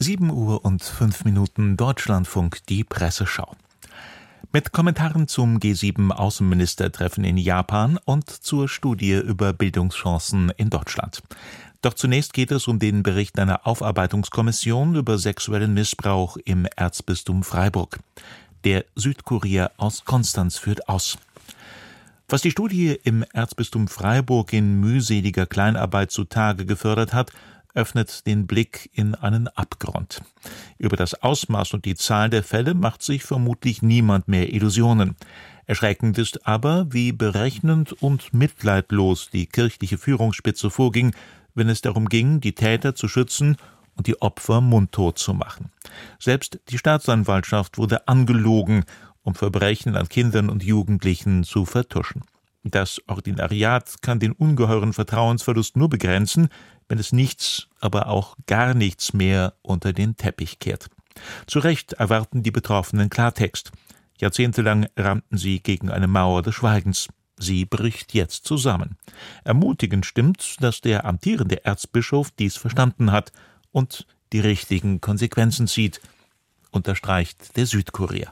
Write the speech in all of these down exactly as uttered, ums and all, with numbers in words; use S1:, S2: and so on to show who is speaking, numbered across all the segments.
S1: Sieben Uhr und fünf Minuten Deutschlandfunk, die Presseschau. Mit Kommentaren zum G sieben Außenministertreffen in Japan und zur Studie über Bildungschancen in Deutschland. Doch zunächst geht es um den Bericht einer Aufarbeitungskommission über sexuellen Missbrauch im Erzbistum Freiburg. Der Südkurier aus Konstanz führt aus. Was die Studie im Erzbistum Freiburg in mühseliger Kleinarbeit zutage gefördert hat, öffnet den Blick in einen Abgrund. Über das Ausmaß und die Zahl der Fälle macht sich vermutlich niemand mehr Illusionen. Erschreckend ist aber, wie berechnend und mitleidlos die kirchliche Führungsspitze vorging, wenn es darum ging, die Täter zu schützen und die Opfer mundtot zu machen. Selbst die Staatsanwaltschaft wurde angelogen, um Verbrechen an Kindern und Jugendlichen zu vertuschen. Das Ordinariat kann den ungeheuren Vertrauensverlust nur begrenzen, wenn es nichts, aber auch gar nichts mehr unter den Teppich kehrt. Zu Recht erwarten die Betroffenen Klartext. Jahrzehntelang rannten sie gegen eine Mauer des Schweigens. Sie bricht jetzt zusammen. Ermutigend stimmt, dass der amtierende Erzbischof dies verstanden hat und die richtigen Konsequenzen zieht, unterstreicht der Südkurier.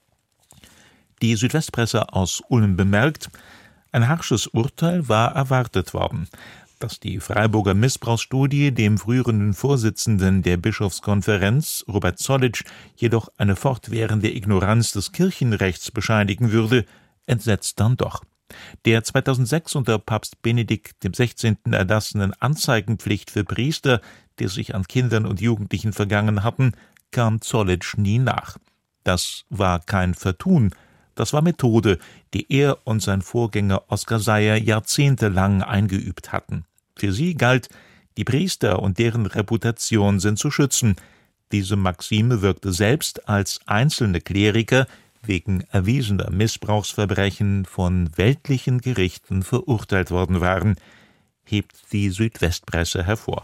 S1: Die Südwestpresse aus Ulm bemerkt, ein harsches Urteil war erwartet worden. Dass die Freiburger Missbrauchsstudie dem früheren Vorsitzenden der Bischofskonferenz, Robert Zollitsch, jedoch eine fortwährende Ignoranz des Kirchenrechts bescheinigen würde, entsetzt dann doch. Der zweitausendsechs unter Papst Benedikt der Sechzehnten erlassenen Anzeigenpflicht für Priester, die sich an Kindern und Jugendlichen vergangen hatten, kam Zollitsch nie nach. Das war kein Vertun, das war Methode, die er und sein Vorgänger Oskar Seyer jahrzehntelang eingeübt hatten. Für sie galt, die Priester und deren Reputation sind zu schützen. Diese Maxime wirkte selbst, als einzelne Kleriker wegen erwiesener Missbrauchsverbrechen von weltlichen Gerichten verurteilt worden waren, hebt die Südwestpresse hervor.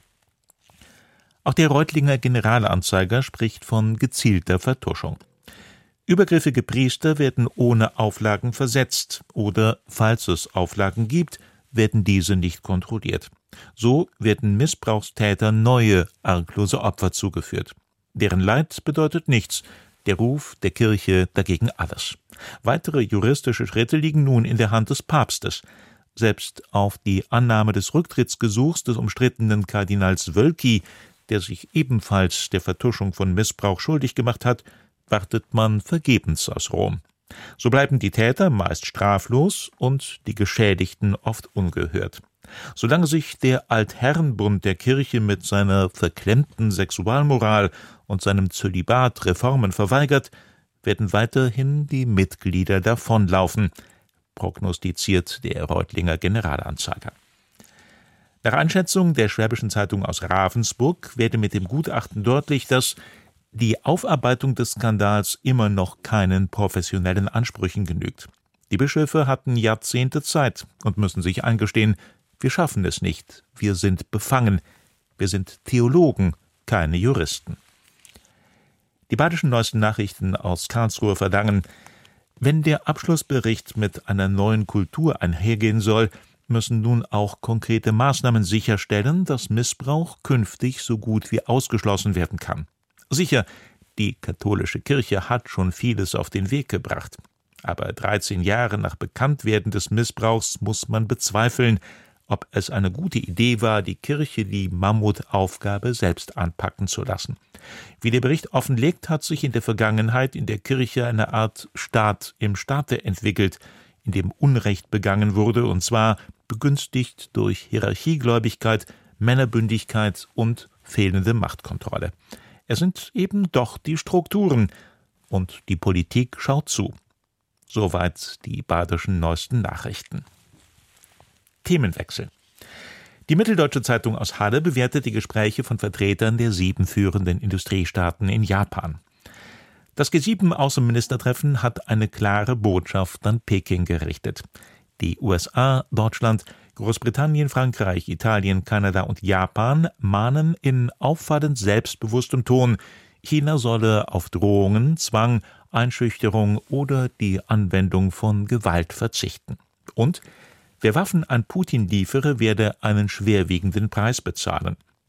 S1: Auch der Reutlinger Generalanzeiger spricht von gezielter Vertuschung. Übergriffige Priester werden ohne Auflagen versetzt oder, falls es Auflagen gibt, werden diese nicht kontrolliert. So werden Missbrauchstäter neue, arglose Opfer zugeführt. Deren Leid bedeutet nichts, der Ruf der Kirche dagegen alles. Weitere juristische Schritte liegen nun in der Hand des Papstes. Selbst auf die Annahme des Rücktrittsgesuchs des umstrittenen Kardinals Wölki, der sich ebenfalls der Vertuschung von Missbrauch schuldig gemacht hat, wartet man vergebens aus Rom. So bleiben die Täter meist straflos und die Geschädigten oft ungehört. Solange sich der Altherrenbund der Kirche mit seiner verklemmten Sexualmoral und seinem Zölibat Reformen verweigert, werden weiterhin die Mitglieder davonlaufen, prognostiziert der Reutlinger Generalanzeiger. Nach Einschätzung der Schwäbischen Zeitung aus Ravensburg werde mit dem Gutachten deutlich, dass die Aufarbeitung des Skandals immer noch keinen professionellen Ansprüchen genügt. Die Bischöfe hatten Jahrzehnte Zeit und müssen sich eingestehen, wir schaffen es nicht, wir sind befangen, wir sind Theologen, keine Juristen. Die Badischen Neuesten Nachrichten aus Karlsruhe verlangen, wenn der Abschlussbericht mit einer neuen Kultur einhergehen soll, müssen nun auch konkrete Maßnahmen sicherstellen, dass Missbrauch künftig so gut wie ausgeschlossen werden kann. Sicher, die katholische Kirche hat schon vieles auf den Weg gebracht. Aber dreizehn Jahre nach Bekanntwerden des Missbrauchs muss man bezweifeln, ob es eine gute Idee war, die Kirche die Mammutaufgabe selbst anpacken zu lassen. Wie der Bericht offenlegt, hat sich in der Vergangenheit in der Kirche eine Art Staat im Staate entwickelt, in dem Unrecht begangen wurde, und zwar begünstigt durch Hierarchiegläubigkeit, Männerbündigkeit und fehlende Machtkontrolle. Es sind eben doch die Strukturen, und die Politik schaut zu. Soweit die Badischen Neuesten Nachrichten. Themenwechsel. Die Mitteldeutsche Zeitung aus Halle bewertet die Gespräche von Vertretern der sieben führenden Industriestaaten in Japan. Das G sieben Außenministertreffen hat eine klare Botschaft an Peking gerichtet. Die U S A, Deutschland, Großbritannien, Frankreich, Italien, Kanada und Japan mahnen in auffallend selbstbewusstem Ton, China solle auf Drohungen, Zwang, Einschüchterung oder die Anwendung von Gewalt verzichten. Und wer Waffen an Putin liefere, werde einen schwerwiegenden Preis bezahlen.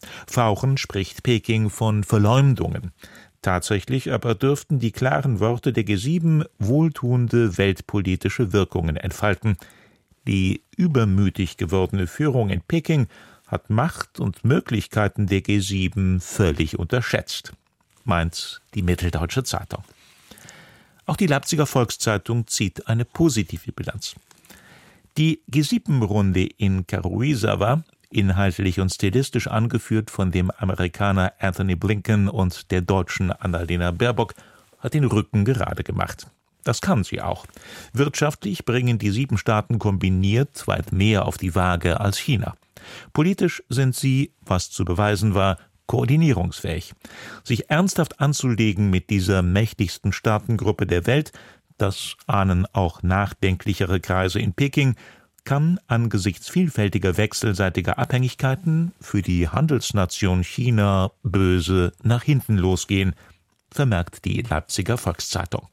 S1: Fauchen spricht Peking von Verleumdungen. Tatsächlich aber dürften die klaren Worte der G sieben wohltuende weltpolitische Wirkungen entfalten. Die übermütig gewordene Führung in Peking hat Macht und Möglichkeiten der G sieben völlig unterschätzt, meint die Mitteldeutsche Zeitung. Auch die Leipziger Volkszeitung zieht eine positive Bilanz. Die G sieben Runde in Karuizawa, inhaltlich und stilistisch angeführt von dem Amerikaner Anthony Blinken und der Deutschen Annalena Baerbock, hat den Rücken gerade gemacht. Das kann sie auch. Wirtschaftlich bringen die sieben Staaten kombiniert weit mehr auf die Waage als China. Politisch sind sie, was zu beweisen war, koordinierungsfähig. Sich ernsthaft anzulegen mit dieser mächtigsten Staatengruppe der Welt, das ahnen auch nachdenklichere Kreise in Peking, kann angesichts vielfältiger wechselseitiger Abhängigkeiten für die Handelsnation China böse nach hinten losgehen, vermerkt die Leipziger Volkszeitung.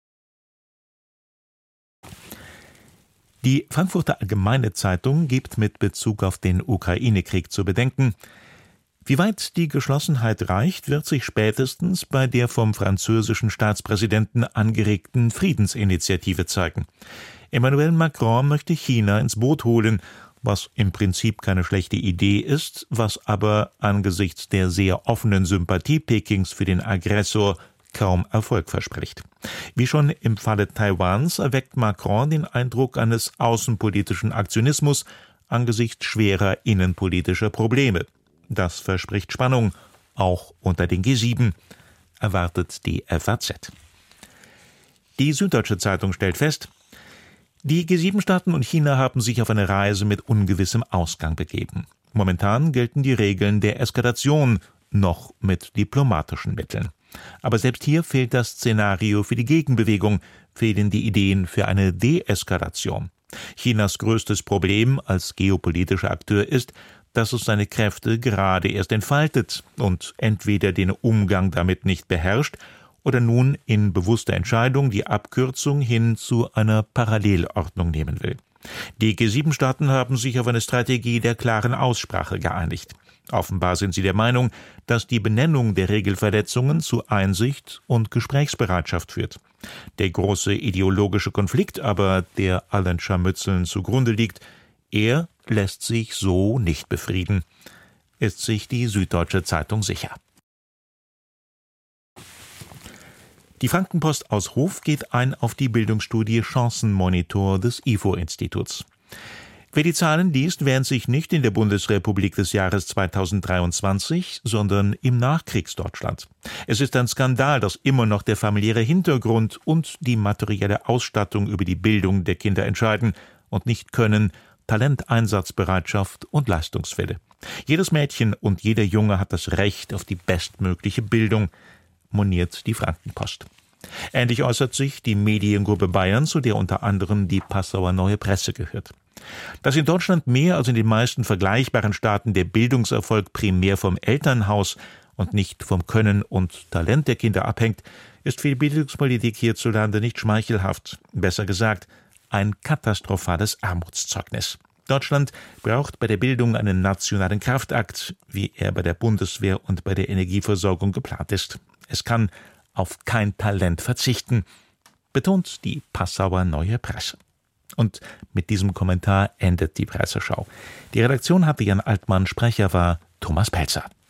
S1: Die Frankfurter Allgemeine Zeitung gibt mit Bezug auf den Ukraine-Krieg zu bedenken: Wie weit die Geschlossenheit reicht, wird sich spätestens bei der vom französischen Staatspräsidenten angeregten Friedensinitiative zeigen. Emmanuel Macron möchte China ins Boot holen, was im Prinzip keine schlechte Idee ist, was aber angesichts der sehr offenen Sympathie Pekings für den Aggressor kaum Erfolg verspricht. Wie schon im Falle Taiwans erweckt Macron den Eindruck eines außenpolitischen Aktionismus angesichts schwerer innenpolitischer Probleme. Das verspricht Spannung, auch unter den G sieben, erwartet die F A Z. Die Süddeutsche Zeitung stellt fest, die G sieben Staaten und China haben sich auf eine Reise mit ungewissem Ausgang begeben. Momentan gelten die Regeln der Eskalation, noch mit diplomatischen Mitteln. Aber selbst hier fehlt das Szenario für die Gegenbewegung, fehlen die Ideen für eine Deeskalation. Chinas größtes Problem als geopolitischer Akteur ist, dass es seine Kräfte gerade erst entfaltet und entweder den Umgang damit nicht beherrscht oder nun in bewusster Entscheidung die Abkürzung hin zu einer Parallelordnung nehmen will. Die G sieben Staaten haben sich auf eine Strategie der klaren Aussprache geeinigt. Offenbar sind sie der Meinung, dass die Benennung der Regelverletzungen zu Einsicht und Gesprächsbereitschaft führt. Der große ideologische Konflikt aber, der allen Scharmützeln zugrunde liegt, er lässt sich so nicht befrieden, ist sich die Süddeutsche Zeitung sicher. Die Frankenpost aus Hof geht ein auf die Bildungsstudie Chancenmonitor des I F O-Instituts. Wer die Zahlen liest, wähnt sich nicht in der Bundesrepublik des Jahres zweitausenddreiundzwanzig, sondern im Nachkriegsdeutschland. Es ist ein Skandal, dass immer noch der familiäre Hintergrund und die materielle Ausstattung über die Bildung der Kinder entscheiden und nicht Können, Talent, Einsatzbereitschaft und Leistungswille. Jedes Mädchen und jeder Junge hat das Recht auf die bestmögliche Bildung, moniert die Frankenpost. Ähnlich äußert sich die Mediengruppe Bayern, zu der unter anderem die Passauer Neue Presse gehört. Dass in Deutschland mehr als in den meisten vergleichbaren Staaten der Bildungserfolg primär vom Elternhaus und nicht vom Können und Talent der Kinder abhängt, ist für die Bildungspolitik hierzulande nicht schmeichelhaft. Besser gesagt, ein katastrophales Armutszeugnis. Deutschland braucht bei der Bildung einen nationalen Kraftakt, wie er bei der Bundeswehr und bei der Energieversorgung geplant ist. Es kann auf kein Talent verzichten, betont die Passauer Neue Presse. Und mit diesem Kommentar endet die Presseschau. Die Redaktion hatte Jan Altmann, Sprecher war Thomas Pelzer.